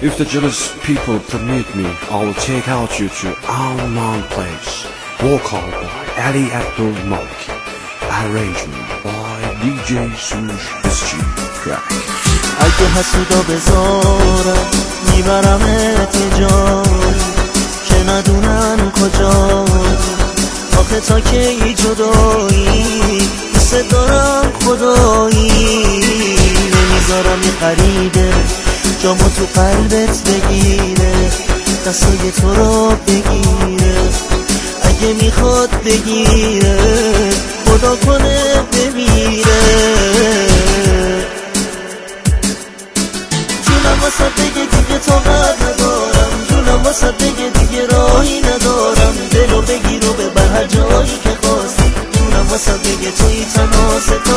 If the jealous people permit me, I will take out you to Unknown Place. Vocal by Ali Abdul Malki. Arrangement by DJ Sush SG Crack. اگه حسودا بذارم میبرمت یه جایی که ندونن کجایی. آخه تا کی جدایی دوست دارم خدایی. نمیذارم یه غریبه جامو تو قلبت بگیره، دستای تو رو بگیره. اگه میخواد بگیره خدا کنه بمیره. جونم واسه بگه دیگه طاقت ندارم، جونم واسه بگه دیگه راهی ندارم. دلو بگیر و ببر هر جایی که خواستی، جونم واسه بگه توی تنها